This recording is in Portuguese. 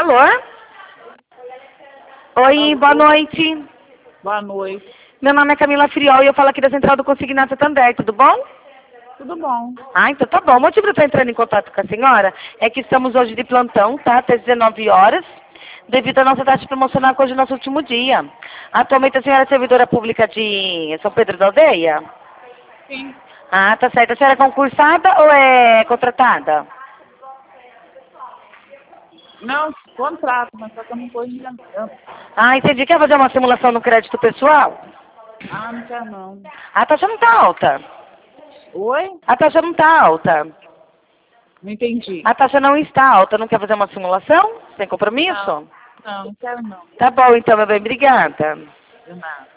Alô? Oi, boa noite. Boa noite. Meu nome é Camila Friol e eu falo aqui da Central do Consignado Santander, tudo bom? Tudo bom? Ah, então tá bom. O motivo de eu estar entrando em contato com a senhora é que estamos hoje de plantão, tá? Até 19 horas, devido à nossa taxa promocional que hoje é nosso último dia. Atualmente a senhora é servidora pública de São Pedro da Aldeia? Sim. Ah, tá certo. A senhora é concursada ou é contratada? Não, contrato, mas só que eu não estou adiantando. Ah, entendi. Quer fazer uma simulação no crédito pessoal? Ah, não quero não. A taxa não tá alta. Oi? A taxa não tá alta. Não entendi. A taxa não está alta. Não quer fazer uma simulação? Sem compromisso? Não, não quero não. Tá bom, então, meu bem. Obrigada. De nada.